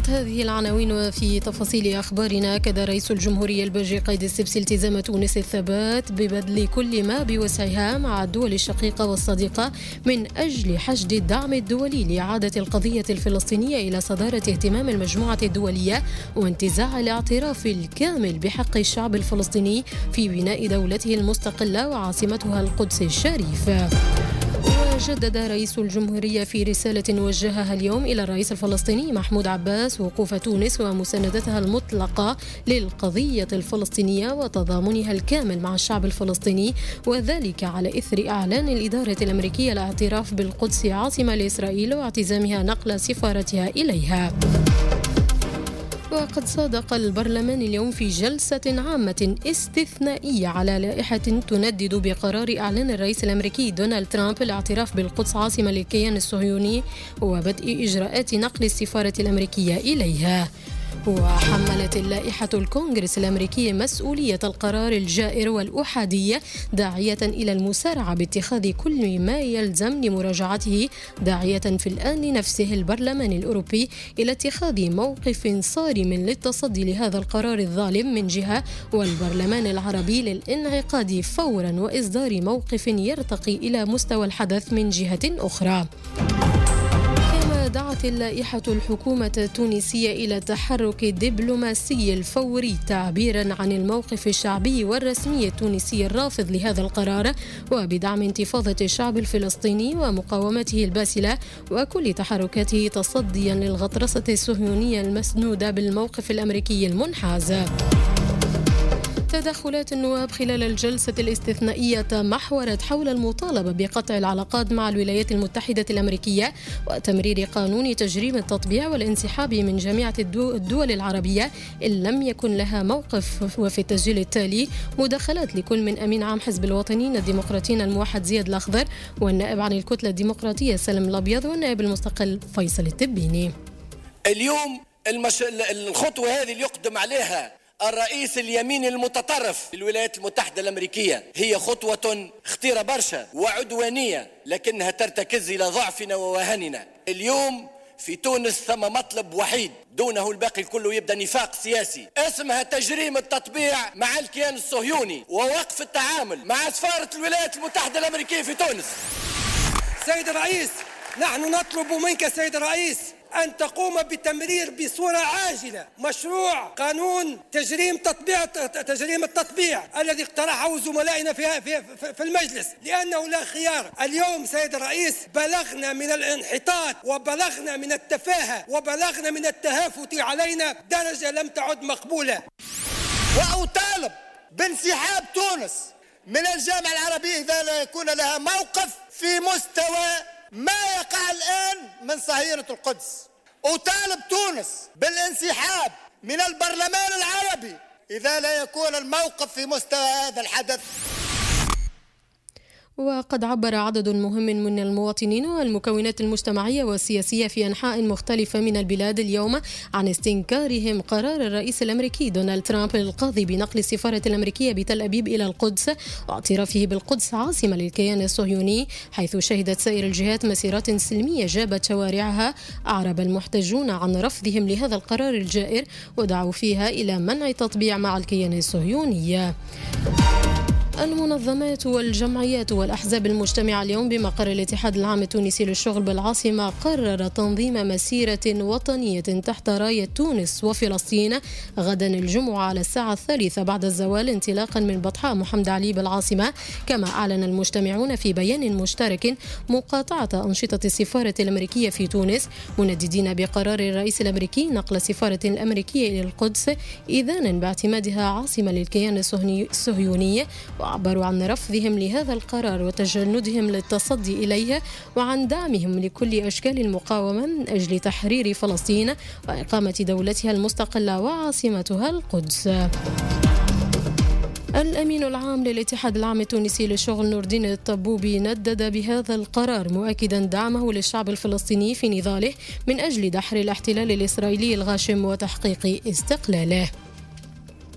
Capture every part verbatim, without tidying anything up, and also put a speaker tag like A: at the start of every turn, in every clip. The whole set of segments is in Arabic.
A: تحت هذه العناوين وفي تفاصيل أخبارنا، أكد رئيس الجمهورية الباجي قايد السبسي التزام تونس الثبات ببذل كل ما بوسعها مع الدول الشقيقة والصديقة من أجل حشد الدعم الدولي لإعادة القضية الفلسطينية إلى صدارة اهتمام المجموعة الدولية وانتزاع الاعتراف الكامل بحق الشعب الفلسطيني في بناء دولته المستقلة وعاصمتها القدس الشريف. وجدد رئيس الجمهورية في رسالة وجهها اليوم إلى الرئيس الفلسطيني محمود عباس وقوف تونس ومساندتها المطلقة للقضية الفلسطينية وتضامنها الكامل مع الشعب الفلسطيني، وذلك على إثر إعلان الإدارة الأمريكية الاعتراف بالقدس عاصمة لإسرائيل واعتزامها نقل سفارتها إليها. وقد صادق البرلمان اليوم في جلسة عامة استثنائية على لائحة تندد بقرار إعلان الرئيس الأمريكي دونالد ترامب الاعتراف بالقدس عاصمة للكيان الصهيوني وبدء إجراءات نقل السفارة الأمريكية إليها. وحملت اللائحة الكونغرس الأمريكي مسؤولية القرار الجائر والأحادي، داعية إلى المسارعة باتخاذ كل ما يلزم لمراجعته، داعية في الآن نفسه البرلمان الأوروبي إلى اتخاذ موقف صارم للتصدي لهذا القرار الظالم من جهة، والبرلمان العربي للانعقاد فورا وإصدار موقف يرتقي إلى مستوى الحدث من جهة أخرى. دعت اللائحة الحكومة التونسية إلى التحرك الدبلوماسي الفوري تعبيرا عن الموقف الشعبي والرسمي التونسي الرافض لهذا القرار، وبدعم انتفاضة الشعب الفلسطيني ومقاومته الباسلة وكل تحركاته تصديا للغطرسة الصهيونية المسنودة بالموقف الأمريكي المنحاز. تدخلات النواب خلال الجلسة الاستثنائية تمحورت حول المطالبة بقطع العلاقات مع الولايات المتحدة الأمريكية وتمرير قانون تجريم التطبيع والانسحاب من جامعة الدول العربية إن لم يكن لها موقف. وفي التسجيل التالي مداخلات لكل من أمين عام حزب الوطنيين الديمقراطيين الموحد زياد الأخضر والنائب عن الكتلة الديمقراطية سالم الأبيض والنائب المستقل فيصل التبيني.
B: اليوم المش... الخطوة هذه اللي يقدم عليها الرئيس اليمين المتطرف للولايات المتحدة الأمريكية هي خطوة خطيرة برشا وعدوانية، لكنها ترتكز إلى ضعفنا ووهننا. اليوم في تونس ثم مطلب وحيد دونه الباقي كله يبدأ نفاق سياسي، اسمها تجريم التطبيع مع الكيان الصهيوني ووقف التعامل مع سفارة الولايات المتحدة الأمريكية في تونس.
C: سيد الرئيس، نحن نطلب منك سيد الرئيس أن تقوم بتمرير بصورة عاجلة مشروع قانون تجريم تطبيع تجريم التطبيع الذي اقترحه زملائنا في في في المجلس، لأنه لا خيار. اليوم سيد الرئيس بلغنا من الانحطاط وبلغنا من التفاهة وبلغنا من التهافت علينا درجة لم تعد مقبولة.
D: وأطالب بانسحاب تونس من الجامعة العربية إذا لا يكون لها موقف في مستوى ما يقع الآن من صهيونة القدس. أطالب تونس بالانسحاب من البرلمان العربي إذا لا يكون الموقف في مستوى هذا الحدث.
A: وقد عبر عدد مهم من المواطنين والمكونات المجتمعية والسياسية في أنحاء مختلفة من البلاد اليوم عن استنكارهم قرار الرئيس الأمريكي دونالد ترامب للقاضي بنقل السفارة الأمريكية بتل أبيب إلى القدس واعترافه بالقدس عاصمة للكيان الصهيوني، حيث شهدت سائر الجهات مسيرات سلمية جابت شوارعها. أعرب المحتجون عن رفضهم لهذا القرار الجائر ودعوا فيها إلى منع التطبيع مع الكيان الصهيوني. المنظمات والجمعيات والأحزاب المجتمعة اليوم بمقر الاتحاد العام التونسي للشغل بالعاصمة قرر تنظيم مسيرة وطنية تحت راية تونس وفلسطين غدا الجمعة على الساعة الثالثة بعد الزوال انطلاقا من بطحاء محمد علي بالعاصمة. كما أعلن المجتمعون في بيان مشترك مقاطعة أنشطة السفارة الأمريكية في تونس، منددين بقرار الرئيس الأمريكي نقل السفارة الأمريكية إلى القدس إذانا باعتمادها عاصمة للكيان الصهيوني، وعبروا عن رفضهم لهذا القرار وتجندهم للتصدي إليه وعن دعمهم لكل أشكال المقاومة من أجل تحرير فلسطين وإقامة دولتها المستقلة وعاصمتها القدس. الأمين العام للاتحاد العام التونسي للشغل نور الدين الطبوبي ندد بهذا القرار مؤكدا دعمه للشعب الفلسطيني في نضاله من أجل دحر الاحتلال الإسرائيلي الغاشم وتحقيق استقلاله.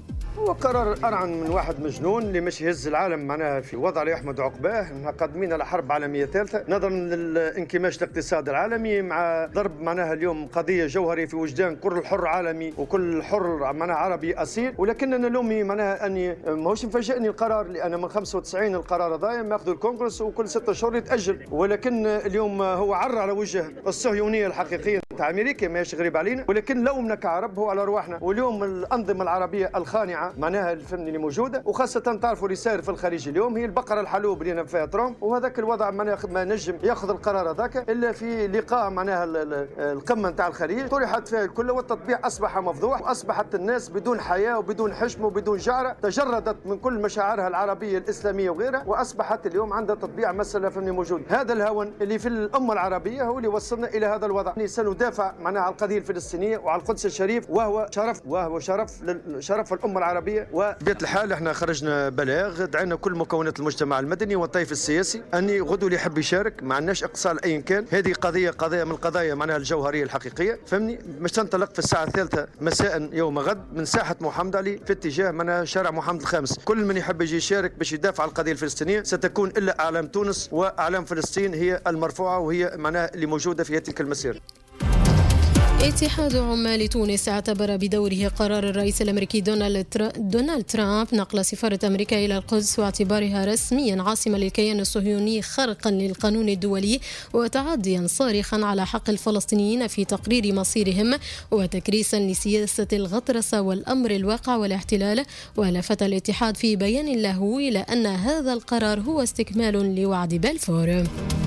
E: هو قرار أرعن من واحد مجنون اللي مش يهز العالم معناها في وضع لا يحمد عقباه. نحن قادمين على حرب عالمية ثالثة نظرا للانكماش الاقتصادي العالمي مع ضرب معناها اليوم قضية جوهرية في وجدان كل حر عالمي وكل حر معناها عربي أصيل. ولكننا لومي معناها أني ماهوش مفاجئني القرار، لأن من خمسة وتسعين القرار هذا ماخذ الكونغرس وكل ستة شهور يتأجل. ولكن اليوم هو عر على وجه الصهيونية الحقيقية تاع أمريكا، ماهيش غريب علينا. ولكن لومنا كعرب هو على رواحنا. واليوم الأنظمة العربية الخانعة معناها الفن اللي موجودة، وخاصة تعرفوا اللي صاير في الخليج اليوم هي البقرة الحلوب اللي فيها ترامب، وهذاك الوضع معناها ما نجم ياخذ القرار هذاك إلا في لقاء معناها القمة نتاع الخليج طرحت فيها الكل، والتطبيع أصبح مفضوح، وأصبحت الناس بدون حياة وبدون حشم وبدون جعرة، تجردت من كل مشاعرها العربية الإسلامية وغيرها، وأصبحت اليوم عندها تطبيع مسألة فنية موجود. هذا الهون اللي في الأمة العربية هو اللي وصلنا إلى هذا الوضع. سندافع معناها على القضية الفلسطينية وعلى القدس الشريف، وهو شرف وهو شرف شرف الأمة العربية. وبطبيعة الحال احنا خرجنا بلاغ دعينا كل مكونات المجتمع المدني والطيف السياسي أني غدو اللي يحب يشارك ما عندناش إقصال أيا كان. هذه قضية قضية من القضايا معناها الجوهرية الحقيقية، فهمني. مش تنطلق في الساعة الثالثة مساء يوم غد من ساحة محمد علي في اتجاه من شارع محمد الخامس. كل من يحب يجي يشارك باش يدافع عن القضية الفلسطينية ستكون إلا أعلام تونس وأعلام فلسطين هي المرفوعة وهي معناها اللي موجودة في تلك المسيرة.
A: اتحاد عمال تونس اعتبر بدوره قرار الرئيس الامريكي دونالد ترامب نقل سفارة امريكا الى القدس واعتبارها رسميا عاصمة للكيان الصهيوني خرقا للقانون الدولي وتعديا صارخا على حق الفلسطينيين في تقرير مصيرهم وتكريسا لسياسة الغطرسة والامر الواقع والاحتلال. ولفت الاتحاد في بيان له الى ان هذا القرار هو استكمال لوعد بلفور.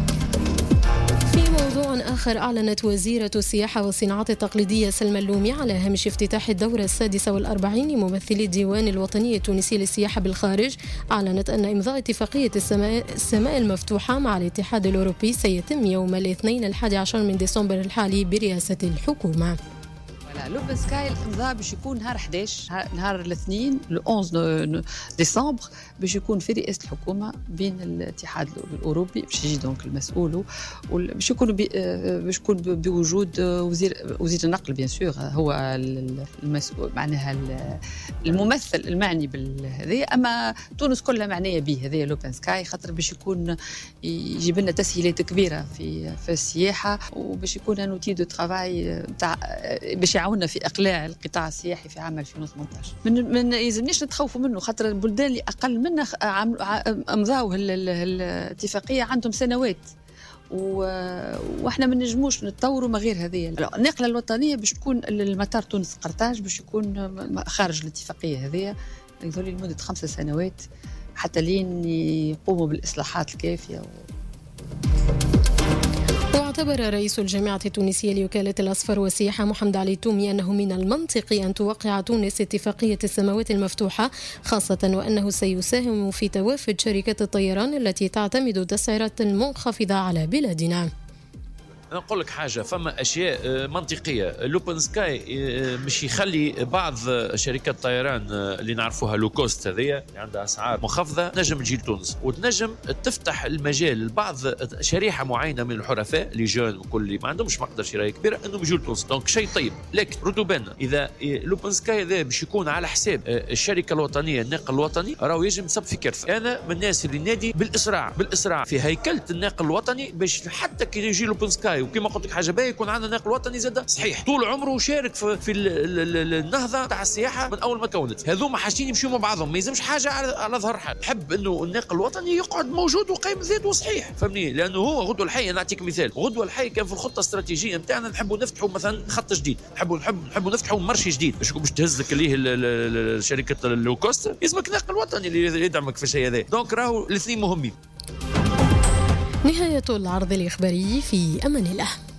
A: موضوع آخر، أعلنت وزيرة السياحة والصناعات التقليدية سلمى اللومي على هامش افتتاح الدورة السادسة والأربعين لممثلي الديوان الوطني التونسي للسياحة بالخارج. أعلنت أن إمضاء اتفاقية السماء, السماء المفتوحة مع الاتحاد الأوروبي سيتم يوم الاثنين الحادي عشر من ديسمبر الحالي برئاسة الحكومة.
F: لوبن سكاي الامضاء باش يكون نهار أحد عشر نهار الاثنين احد ديسمبر باش يكون في رئاسه الحكومه بين الاتحاد الاوروبي باش يجي دونك المسؤول باش يكون باش يكون بوجود وزير وزير النقل بيان سور هو المسؤول معناها الممثل المعني بالهذه. اما تونس كلها معنيه به هذا لوبن سكاي خاطر باش يكون يجيب لنا تسهيلات كبيره في في السياحه وباش يكون ان اوتي دو ترافاي تاع باش يعاوننا في اقلاع القطاع السياحي في عام ألفين وثمانية عشر. من من يلزمنيش نتخوفوا منه خاطر البلدان اللي اقل منا امضاو الاتفاقيه عندهم سنوات واحنا ما نجموش نتطوروا ما غير هذه. النقله الوطنيه باش تكون المطار تونس قرطاج باش يكون خارج الاتفاقيه هذه يظل لمده خمس سنوات حتى لين يقوموا بالاصلاحات الكافيه. و...
A: واعتبر رئيس الجامعة التونسية لوكالة الأصفر والسياحة محمد علي تومي أنه من المنطقي أن توقع تونس اتفاقية السماوات المفتوحة خاصة وأنه سيساهم في توافد شركات الطيران التي تعتمد تسعيرات منخفضة على بلادنا.
G: نقول لك حاجه، فما اشياء منطقيه. لوبن سكاي مش يخلي بعض شركات الطيران اللي نعرفوها لو كوست هذيا اللي عندها اسعار منخفضه نجم تجي لتونس وتنجم تفتح المجال لبعض شريحه معينه من الحرفاء اللي جون وكل اللي ما عندهمش مقدره شراء كبيره انهم يجوا لتونس. دونك شيء طيب، لكن ردوا بالنا اذا لوبن سكاي هذا باش يكون على حساب الشركه الوطنيه الناقل الوطني راهو يجم تصب في كرفه. انا من الناس اللي نادي بالاسراع بالاسراع في هيكله الناقل الوطني باش حتى كي يجي لوبن سكاي وكما قلت لك حاجه باهيه يكون عندنا ناقل وطني زاد صحيح طول عمره شارك في, في النهضه تاع السياحه من اول ما كونت. هذوما حاجتين يمشيوا مع بعضهم، ما يلزمش حاجه على ظهر حال. نحب انه الناقل الوطني يقعد موجود وقايم ذاته صحيح، فهمني؟ لانه هو غدوه الحي. نعطيك مثال، غدوه الحي كان في الخطه الاستراتيجيه نتاعنا نحبوا نفتحوا مثلا خط جديد، نحبوا نحب نحبوا نفتحوا مرشي جديد باش باش تهز لك ليه شركه اللو كوست، يلزمك ناقل وطني اللي يدعمك في الشيء هذا. دونك راهو الاثنين مهمين.
A: نهايه العرض الاخباري، في امان الله.